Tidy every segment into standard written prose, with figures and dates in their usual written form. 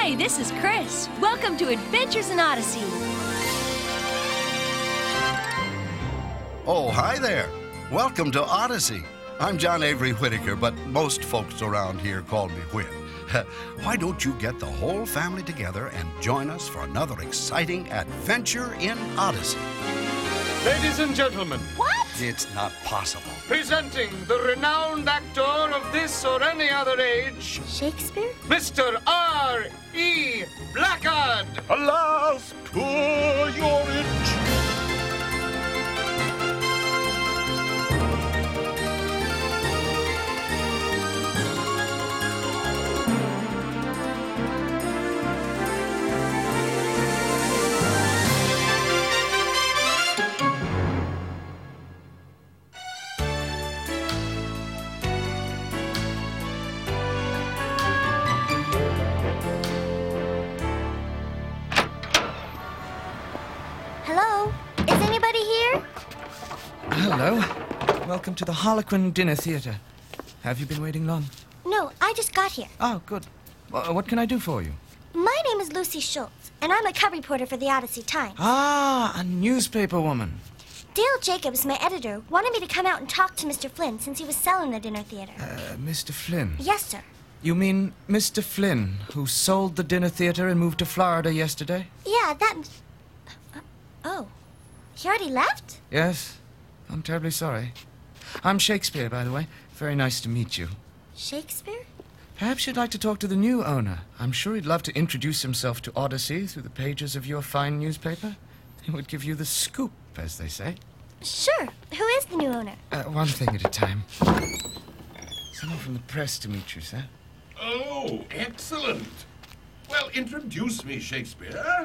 Hi, this is Chris. Welcome to Adventures in Odyssey. Oh, hi there. Welcome to Odyssey. I'm John Avery Whittaker, but most folks around here call me Whit. Why don't you get the whole family together and join us for another exciting adventure in Odyssey? Ladies and gentlemen. What? It's not possible. Presenting the renowned actor of this or any other age, Shakespeare? Mr. R.E. Blackard. Alas, poor your age. Hello? Is anybody here? Hello. Welcome to the Harlequin Dinner Theatre. Have you been waiting long? No, I just got here. Oh, good. What can I do for you? My name is Lucy Schultz, and I'm a cub reporter for the Odyssey Times. Ah, a newspaper woman. Dale Jacobs, my editor, wanted me to come out and talk to Mr. Flynn since he was selling the dinner theater. Mr. Flynn. Yes, sir. You mean Mr. Flynn, who sold the dinner theater and moved to Florida yesterday? Yeah, that... Oh. He already left? Yes. I'm terribly sorry. I'm Shakespeare, by the way. Very nice to meet you. Shakespeare? Perhaps you'd like to talk to the new owner. I'm sure he'd love to introduce himself to Odyssey through the pages of your fine newspaper. He would give you the scoop, as they say. Sure. Who is the new owner? One thing at a time. Someone from the press to meet you, sir. Oh, excellent. Well, introduce me, Shakespeare.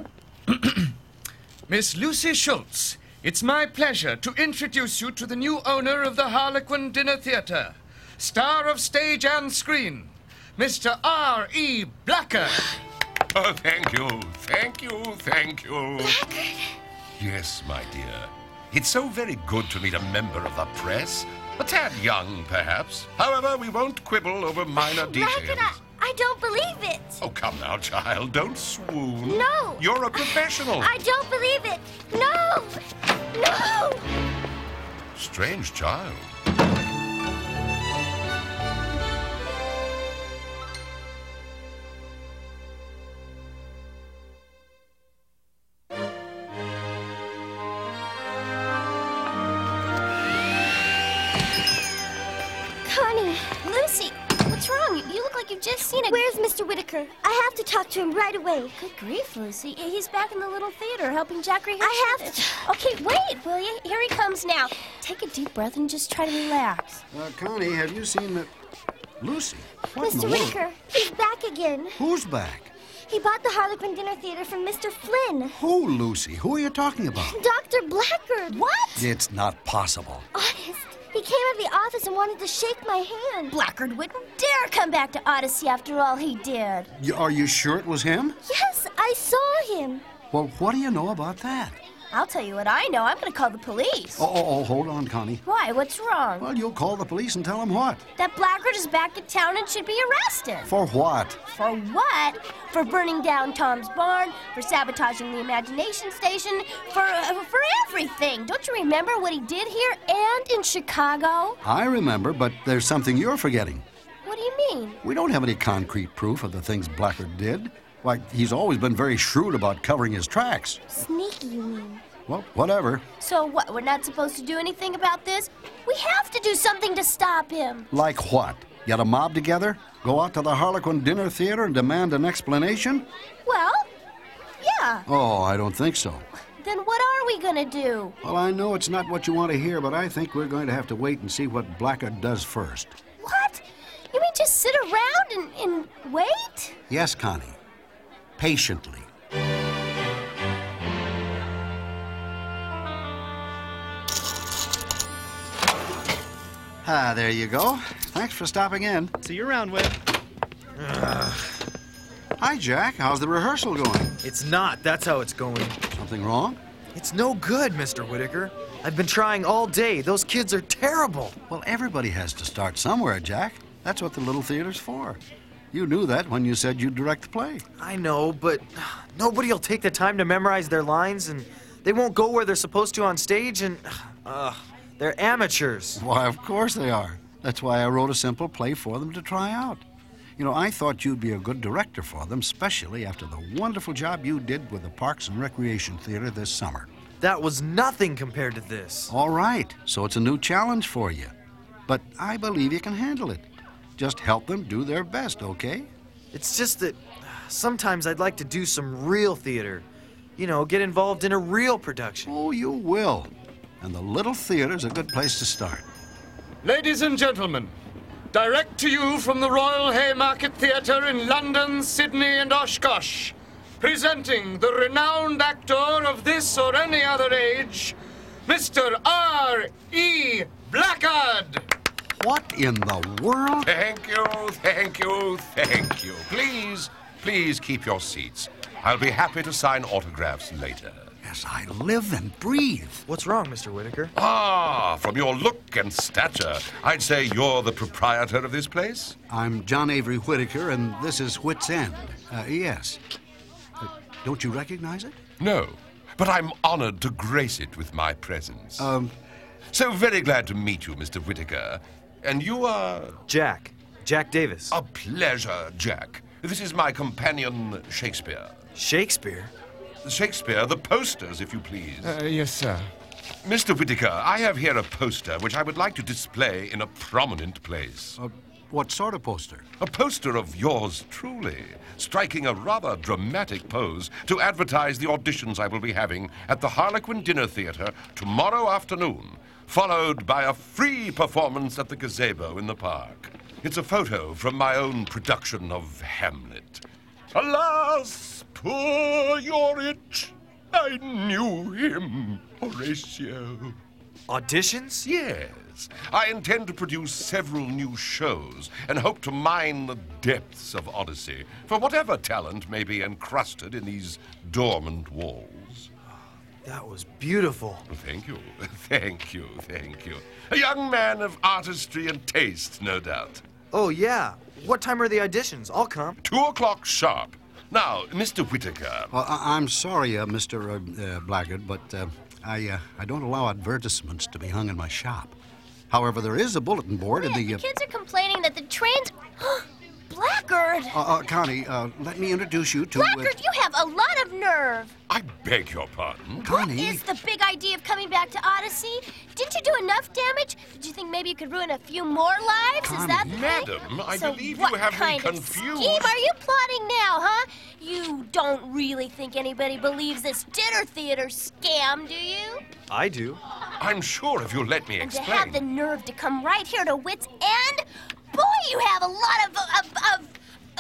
Miss Lucy Schultz, it's my pleasure to introduce you to the new owner of the Harlequin Dinner Theatre, star of stage and screen, Mr. R.E. Blackard. Oh, thank you, thank you, thank you. Blackard? Yes, my dear. It's so very good to meet a member of the press. A tad young, perhaps. However, we won't quibble over minor details. Blackard, I don't believe it. Oh, come now, child. Don't swoon. No. You're a professional. I don't believe it. No! No! Strange child. Connie, Lucy, what's wrong? You look like you've just seen a... where's Mr. Whittaker? I have to talk to him right away. Good grief, Lucy. He's back in the little theater helping Jack rehearse. I have to... Okay, wait, will you? Here he comes now. Take a deep breath and just try to relax. Connie, have you seen the... Lucy? What in Mr. the world? Whittaker, he's back again. Who's back? He bought the Harlequin Dinner Theater from Mr. Flynn. Who, Lucy? Who are you talking about? Dr. Blackard. What? It's not possible. Honest. He came out of the office and wanted to shake my hand. Blackard wouldn't dare come back to Odyssey after all he did. Are you sure it was him? Yes, I saw him. Well, what do you know about that? I'll tell you what I know. I'm going to call the police. Oh, hold on, Connie. Why? What's wrong? Well, you'll call the police and tell them what? That Blackard is back in town and should be arrested. For what? For what? For burning down Tom's barn, for sabotaging the imagination station, for everything. Don't you remember what he did here and in Chicago? I remember, but there's something you're forgetting. What do you mean? We don't have any concrete proof of the things Blackard did. Why, he's always been very shrewd about covering his tracks. Sneaky, you mean? Well, whatever. So what, we're not supposed to do anything about this? We have to do something to stop him. Like what? Get a mob together? Go out to the Harlequin Dinner Theater and demand an explanation? Well, yeah. Oh, I don't think so. Then what are we gonna do? Well, I know it's not what you want to hear, but I think we're going to have to wait and see what Blackard does first. What? You mean just sit around and wait? Yes, Connie. Patiently. There you go. Thanks for stopping in. See you around, Whit. Hi, Jack. How's the rehearsal going? It's not. That's how it's going. Something wrong? It's no good, Mr. Whittaker. I've been trying all day. Those kids are terrible. Well, everybody has to start somewhere, Jack. That's what the little theater's for. You knew that when you said you'd direct the play. I know, but nobody will take the time to memorize their lines, and they won't go where they're supposed to on stage, and they're amateurs. Why, of course they are. That's why I wrote a simple play for them to try out. You know, I thought you'd be a good director for them, especially after the wonderful job you did with the Parks and Recreation Theater this summer. That was nothing compared to this. All right, so it's a new challenge for you. But I believe you can handle it. Just help them do their best, okay? It's just that sometimes I'd like to do some real theater. You know, get involved in a real production. Oh, you will. And the Little Theater's a good place to start. Ladies and gentlemen, direct to you from the Royal Haymarket Theatre in London, Sydney, and Oshkosh, presenting the renowned actor of this or any other age, Mr. R.E. Blackard. What in the world? Thank you, thank you, thank you. Please keep your seats. I'll be happy to sign autographs later. Yes, I live and breathe. What's wrong, Mr. Whitaker? From your look and stature, I'd say you're the proprietor of this place? I'm John Avery Whitaker, and this is Whit's End. Yes. Don't you recognize it? No, but I'm honored to grace it with my presence. So very glad to meet you, Mr. Whitaker. And you are? Jack Davis. A pleasure, Jack. This is my companion, Shakespeare. Shakespeare? Shakespeare, the posters, if you please. Yes, sir. Mr. Whitaker, I have here a poster which I would like to display in a prominent place. What sort of poster? A poster of yours truly, striking a rather dramatic pose to advertise the auditions I will be having at the Harlequin Dinner Theater tomorrow afternoon, followed by a free performance at the gazebo in the park. It's a photo from my own production of Hamlet. Alas, poor Yorick, I knew him, Horatio. Auditions? Yes. I intend to produce several new shows and hope to mine the depths of Odyssey for whatever talent may be encrusted in these dormant walls. That was beautiful. Thank you. Thank you. Thank you. A young man of artistry and taste, no doubt. Oh, yeah. What time are the auditions? I'll come. 2 o'clock sharp. Now, Mr. Whitaker. I'm sorry, Mr. Blackard, but I don't allow advertisements to be hung in my shop. However, there is a bulletin board in the... The kids are complaining that the trains... Blackard! Connie, let me introduce you to... Blackard, you have a lot of nerve. I beg your pardon? Connie... What is the big idea of coming back to Odyssey? Didn't you do enough damage? Did you think maybe you could ruin a few more lives? Connie. Is that the Madam, thing? I So believe what you have me kind of confused. scheme are you plotting now, huh? You don't really think anybody believes this dinner theater scam, do you? I do. I'm sure if you'll let me And to explain. have the nerve to come right here to Whit's End? Boy, you have a lot of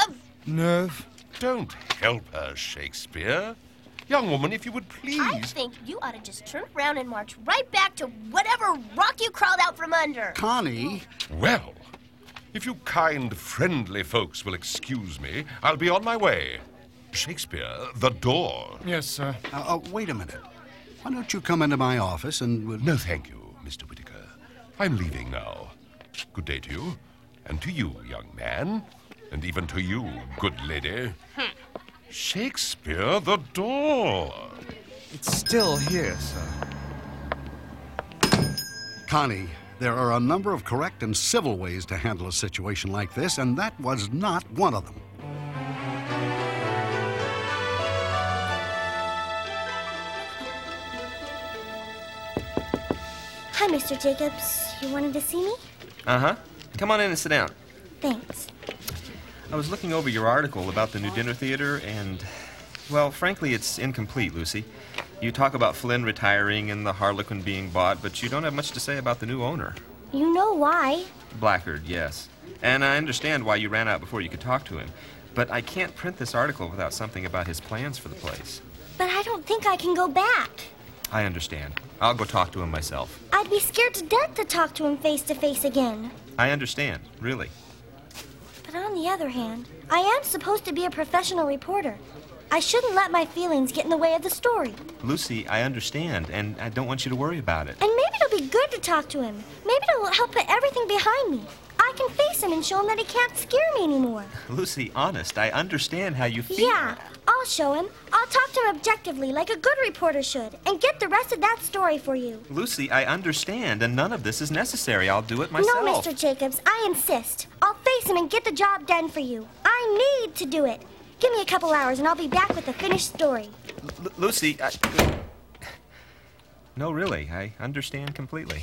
Nerve? Don't help her, Shakespeare. Young woman, if you would please. I think you ought to just turn around and march right back to whatever rock you crawled out from under. Connie... Well, if you kind, friendly folks will excuse me, I'll be on my way. Shakespeare, the door. Yes, sir. wait a minute. Why don't you come into my office and... No, thank you, Mr. Whitaker. I'm leaving now. Good day to you, and to you, young man, and even to you, good lady. Shakespeare, the door. It's still here, sir. Connie, there are a number of correct and civil ways to handle a situation like this, and that was not one of them. Hi, Mr. Jacobs. You wanted to see me? Uh-huh. Come on in and sit down. Thanks. I was looking over your article about the new dinner theater, and, well, frankly, it's incomplete, Lucy. You talk about Flynn retiring and the Harlequin being bought, but you don't have much to say about the new owner. You know why. Blackard, yes. And I understand why you ran out before you could talk to him. But I can't print this article without something about his plans for the place. But I don't think I can go back. I understand. I'll go talk to him myself. I'd be scared to death to talk to him face to face again. I understand, really. But on the other hand, I am supposed to be a professional reporter. I shouldn't let my feelings get in the way of the story. Lucy, I understand, and I don't want you to worry about it. And maybe it'll be good to talk to him. Maybe it'll help put everything behind me. I can face him and show him that he can't scare me anymore. Lucy, honest, I understand how you feel. Yeah, I'll show him. I'll talk to him objectively, like a good reporter should, and get the rest of that story for you. Lucy, I understand, and none of this is necessary. I'll do it myself. No, Mr. Jacobs, I insist. I'll face him and get the job done for you. I need to do it. Give me a couple hours and I'll be back with a finished story. Lucy, No, really, I understand completely.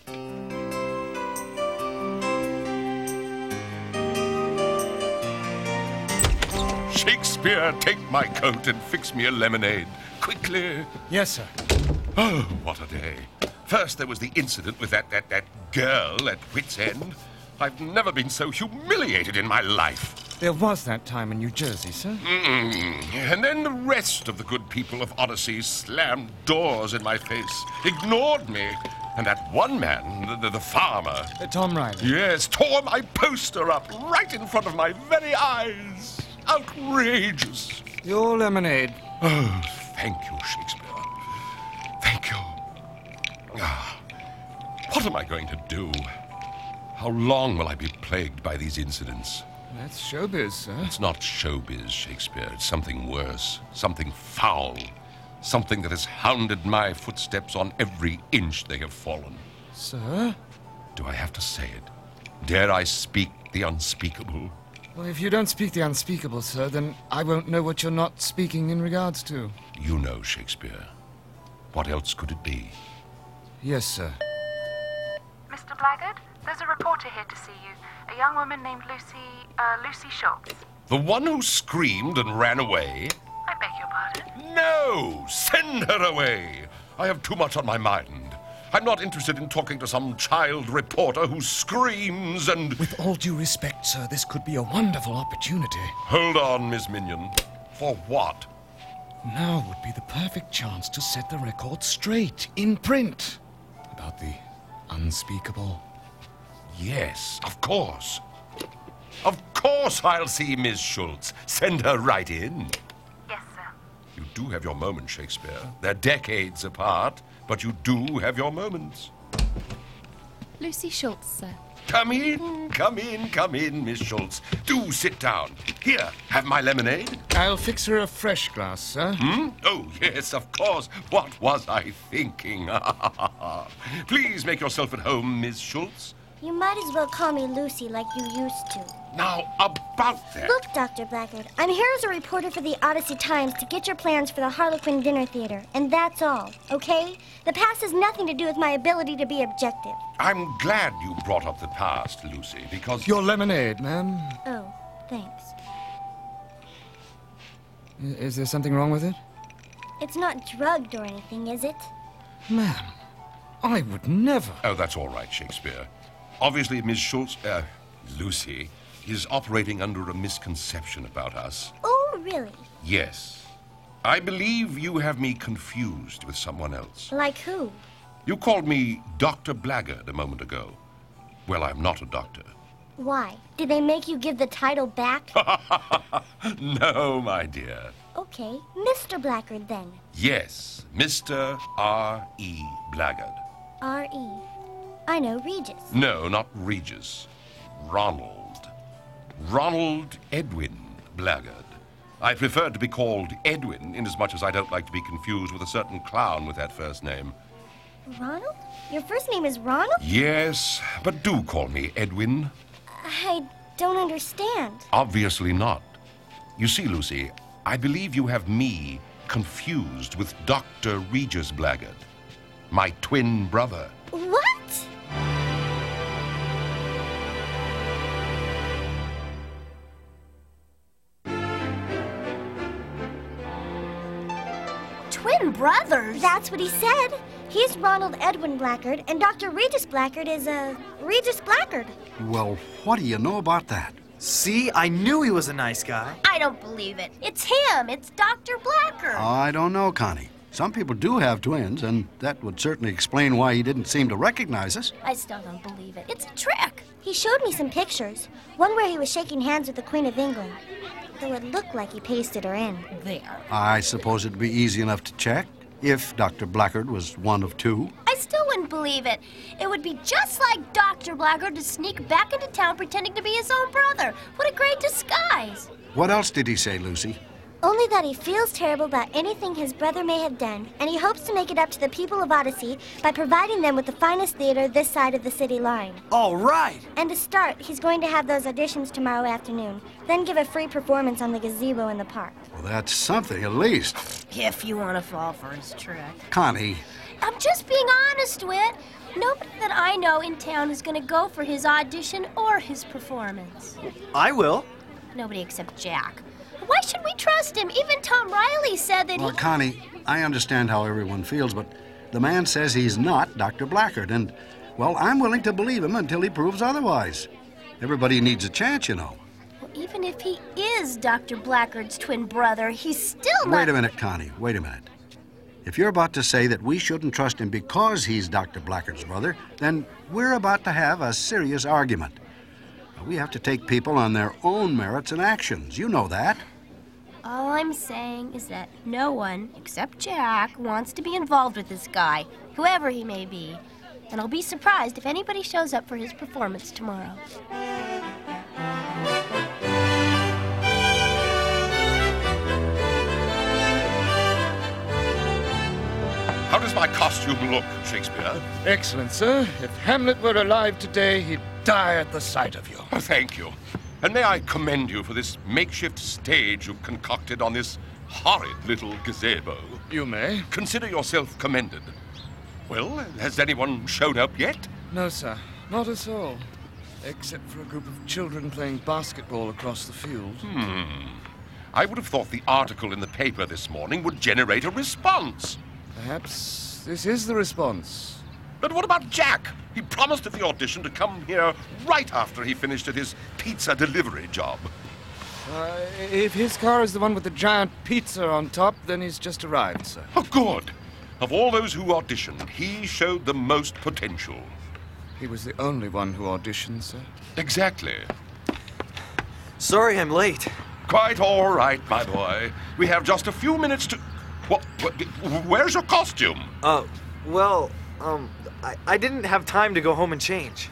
Shakespeare, take my coat and fix me a lemonade. Quickly. Yes, sir. Oh, what a day. First, there was the incident with that girl at Wits End. I've never been so humiliated in my life. There was that time in New Jersey, sir. And then the rest of the good people of Odyssey slammed doors in my face, ignored me. And that one man, the farmer... Tom Riley. Yes, tore my poster up right in front of my very eyes. Outrageous. Your lemonade. Oh, thank you, Shakespeare. Thank you. What am I going to do? How long will I be plagued by these incidents? That's showbiz, sir. It's not showbiz, Shakespeare. It's something worse, something foul, something that has hounded my footsteps on every inch they have fallen. Sir? Do I have to say it? Dare I speak the unspeakable? Well, if you don't speak the unspeakable, sir, then I won't know what you're not speaking in regards to. You know, Shakespeare. What else could it be? Yes, sir. Mr. Blackguard, there's a reporter here to see you. A young woman named Lucy Schultz. The one who screamed and ran away? I beg your pardon? No! Send her away! I have too much on my mind. I'm not interested in talking to some child reporter who screams and... With all due respect, sir, this could be a wonderful opportunity. Hold on, Miss Minion. For what? Now would be the perfect chance to set the record straight, in print, about the unspeakable. Yes, of course. Of course I'll see Miss Schultz. Send her right in. Yes, sir. You do have your moments, Shakespeare. They're decades apart, but you do have your moments. Lucy Schultz, sir. Come in, Miss Schultz. Do sit down. Here, have my lemonade. I'll fix her a fresh glass, sir. Oh, yes, of course. What was I thinking? Please make yourself at home, Miss Schultz. You might as well call me Lucy like you used to. Now, about that. Look, Dr. Blackguard, I'm here as a reporter for the Odyssey Times to get your plans for the Harlequin Dinner Theater, and that's all, okay? The past has nothing to do with my ability to be objective. I'm glad you brought up the past, Lucy, because... Your lemonade, ma'am. Oh, thanks. Is there something wrong with it? It's not drugged or anything, is it? Ma'am, I would never. Oh, that's all right, Shakespeare. Obviously, Miss Schultz, Lucy, is operating under a misconception about us. Oh, really? Yes. I believe you have me confused with someone else. Like who? You called me Dr. Blackguard a moment ago. Well, I'm not a doctor. Why? Did they make you give the title back? No, my dear. Okay, Mr. Blackguard then. Yes, Mr. R.E. Blackguard. R.E. I know, Regis. No, not Regis. Ronald. Ronald Edwin Blackguard. I prefer to be called Edwin, inasmuch as I don't like to be confused with a certain clown with that first name. Ronald? Your first name is Ronald? Yes, but do call me Edwin. I don't understand. Obviously not. You see, Lucy, I believe you have me confused with Dr. Regis Blackguard, my twin brother. What? Twin brothers? That's what he said. He's Ronald Edwin Blackguard, and Dr. Regis Blackguard is, Regis Blackguard. Well, what do you know about that? See, I knew he was a nice guy. I don't believe it. It's him. It's Dr. Blackguard. I don't know, Connie. Some people do have twins, and that would certainly explain why he didn't seem to recognize us. I still don't believe it. It's a trick. He showed me some pictures. One where he was shaking hands with the Queen of England. Though it looked like he pasted her in. There. I suppose it'd be easy enough to check if Dr. Blackguard was one of two. I still wouldn't wouldn't believe it. It would be just like Dr. Blackguard to sneak back into town pretending to be his own brother. What a great disguise. What else did he say, Lucy? Only that he feels terrible about anything his brother may have done, and he hopes to make it up to the people of Odyssey by providing them with the finest theater this side of the city line. All right! And to start, he's going to have those auditions tomorrow afternoon, then give a free performance on the gazebo in the park. Well, that's something, at least. If you want to fall for his trick. Connie. I'm just being honest, Whit. Nobody that I know in town is going to go for his audition or his performance. I will. Nobody except Jack. Why should we trust him? Even Tom Riley said that Well, Connie, I understand how everyone feels, but the man says he's not Dr. Blackguard, and, well, I'm willing to believe him until he proves otherwise. Everybody needs a chance, you know. Well, even if he is Dr. Blackguard's twin brother, he's still not... Wait a minute, Connie. Wait a minute. If you're about to say that we shouldn't trust him because he's Dr. Blackguard's brother, then we're about to have a serious argument. We have to take people on their own merits and actions. You know that. All I'm saying is that no one, except Jack, wants to be involved with this guy, whoever he may be. And I'll be surprised if anybody shows up for his performance tomorrow. How does my costume look, Shakespeare? Excellent, sir. If Hamlet were alive today, he'd die at the sight of you. Oh, thank you. And may I commend you for this makeshift stage you've concocted on this horrid little gazebo. You may. Consider yourself commended. Well, has anyone shown up yet? No, sir. Not at all. Except for a group of children playing basketball across the field. I would have thought the article in the paper this morning would generate a response. Perhaps this is the response. But what about Jack? He promised at the audition to come here right after he finished at his pizza delivery job. If his car is the one with the giant pizza on top, then he's just arrived, sir. Oh, good. Of all those who auditioned, he showed the most potential. He was the only one who auditioned, sir. Exactly. Sorry I'm late. Quite all right, my boy. We have just a few minutes to... Where's your costume? I didn't have time to go home and change.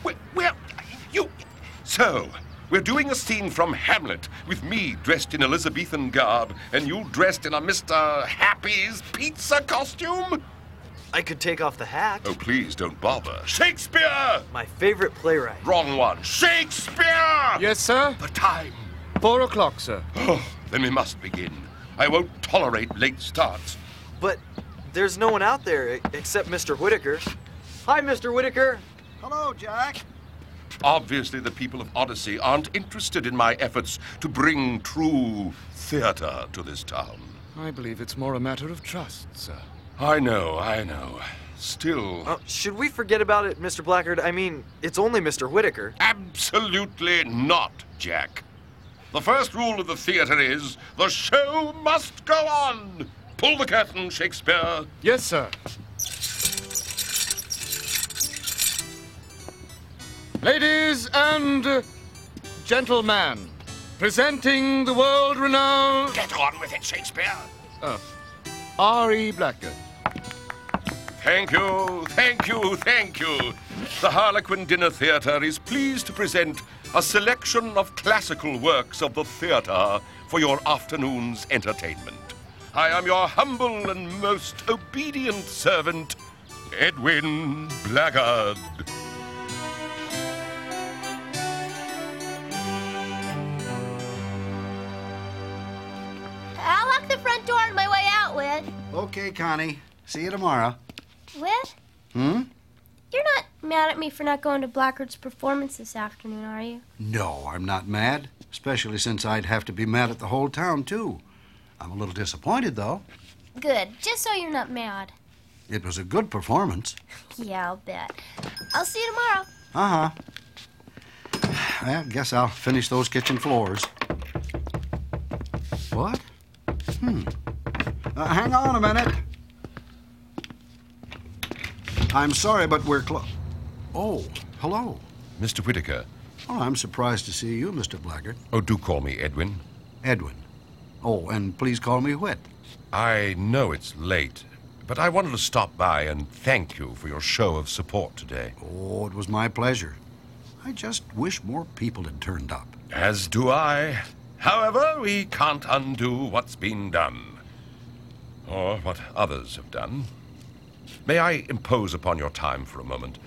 So, we're doing a scene from Hamlet with me dressed in Elizabethan garb and you dressed in a Mr. Happy's pizza costume? I could take off the hat. Oh, please don't bother. Shakespeare! My favorite playwright. Wrong one. Shakespeare! Yes, sir? The time. 4 o'clock, sir. Oh, then we must begin. I won't tolerate late starts. But there's no one out there except Mr. Whitaker. Hi, Mr. Whitaker. Hello, Jack. Obviously, the people of Odyssey aren't interested in my efforts to bring true theater to this town. I believe it's more a matter of trust, sir. I know. Still... should we forget about it, Mr. Blackguard? I mean, it's only Mr. Whitaker. Absolutely not, Jack. The first rule of the theater is the show must go on. Pull the curtain, Shakespeare. Yes, sir. Ladies and gentlemen, presenting the world-renowned... Get on with it, Shakespeare. R.E. Blackguard. Thank you. The Harlequin Dinner Theatre is pleased to present a selection of classical works of the theatre for your afternoon's entertainment. I am your humble and most obedient servant, Edwin Blackguard. I'll lock the front door on my way out, Whit. Okay, Connie. See you tomorrow. Whit? You're not mad at me for not going to Blackguard's performance this afternoon, are you? No, I'm not mad. Especially since I'd have to be mad at the whole town, too. I'm a little disappointed, though. Good, just so you're not mad. It was a good performance. Yeah, I'll bet. I'll see you tomorrow. Uh-huh. Well, guess I'll finish those kitchen floors. What? Hang on a minute. I'm sorry, but we're Oh, hello. Mr. Whitaker. Oh, I'm surprised to see you, Mr. Blackguard. Oh, do call me Edwin. Edwin. Oh, and please call me Whit. I know it's late, but I wanted to stop by and thank you for your show of support today. Oh, it was my pleasure. I just wish more people had turned up. As do I. However, we can't undo what's been done. Or what others have done. May I impose upon your time for a moment?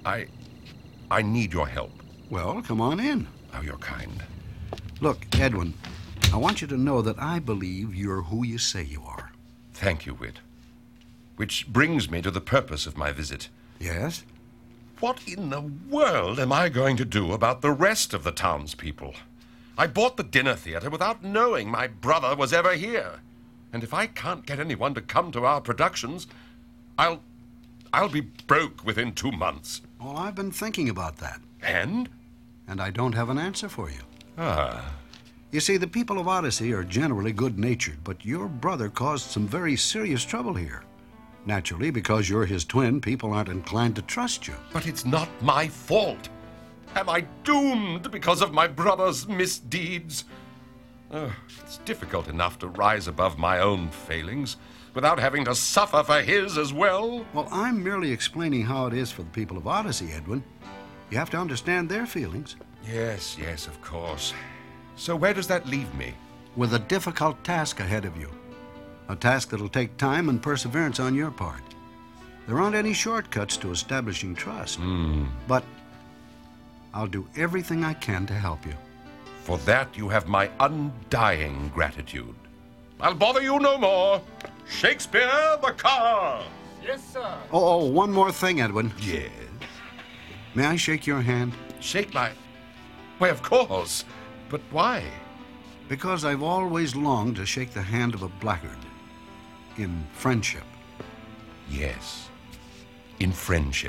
I need your help. Well, come on in. Oh, you're kind. Look, Edwin, I want you to know that I believe you're who you say you are. Thank you, Whit. Which brings me to the purpose of my visit. Yes? What in the world am I going to do about the rest of the townspeople? I bought the dinner theater without knowing my brother was ever here. And if I can't get anyone to come to our productions, I'll be broke within 2 months. Well, I've been thinking about that. And? And I don't have an answer for you. Ah. You see, the people of Odyssey are generally good-natured, but your brother caused some very serious trouble here. Naturally, because you're his twin, people aren't inclined to trust you. But it's not my fault. Am I doomed because of my brother's misdeeds? It's difficult enough to rise above my own failings without having to suffer for his as well. Well, I'm merely explaining how it is for the people of Odyssey, Edwin. You have to understand their feelings. Yes, of course. So where does that leave me? With a difficult task ahead of you. A task that'll take time and perseverance on your part. There aren't any shortcuts to establishing trust. But I'll do everything I can to help you. For that you have my undying gratitude. I'll bother you no more. Shakespeare the car! Yes, sir. Oh, one more thing, Edwin. Yes? May I shake your hand? Shake my... Why, of course. But why? Because I've always longed to shake the hand of a blackguard. In friendship. Yes. In friendship.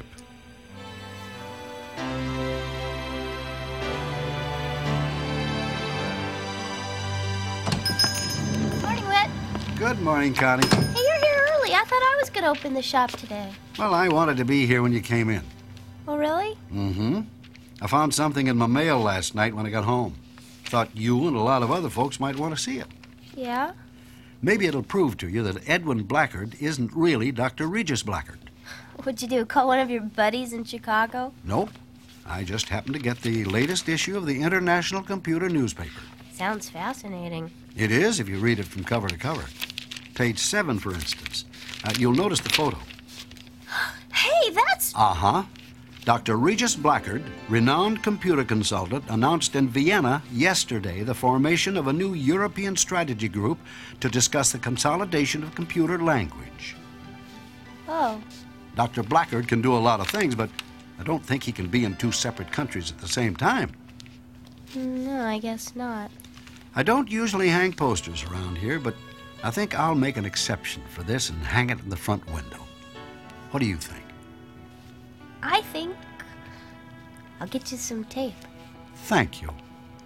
Morning, Whit. Good morning, Connie. Hey, you're here early. I thought I was going to open the shop today. Well, I wanted to be here when you came in. Oh, really? Mm-hmm. I found something in my mail last night when I got home. Thought you and a lot of other folks might want to see it. Yeah? Maybe it'll prove to you that Edwin Blackard isn't really Dr. Regis Blackard. What'd you do, call one of your buddies in Chicago? Nope. I just happened to get the latest issue of the International Computer newspaper. Sounds fascinating. It is, if you read it from cover to cover. Page 7, for instance. You'll notice the photo. Hey, that's... Uh-huh. Dr. Regis Blackard, renowned computer consultant, announced in Vienna yesterday the formation of a new European strategy group to discuss the consolidation of computer language. Oh. Dr. Blackard can do a lot of things, but I don't think he can be in 2 separate countries at the same time. No, I guess not. I don't usually hang posters around here, but I think I'll make an exception for this and hang it in the front window. What do you think? I think I'll get you some tape. Thank you.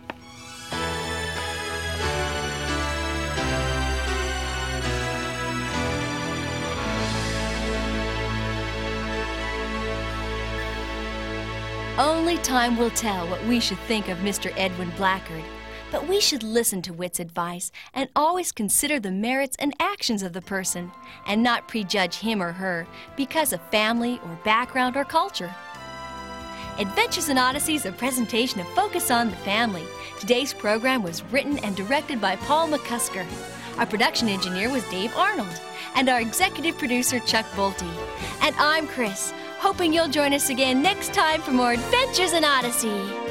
Only time will tell what we should think of Mr. Edwin Blackard. But we should listen to Whit's advice and always consider the merits and actions of the person and not prejudge him or her because of family or background or culture. Adventures in Odyssey is a presentation of Focus on the Family. Today's program was written and directed by Paul McCusker. Our production engineer was Dave Arnold, and our executive producer, Chuck Bolte. And I'm Chris, hoping you'll join us again next time for more Adventures in Odyssey.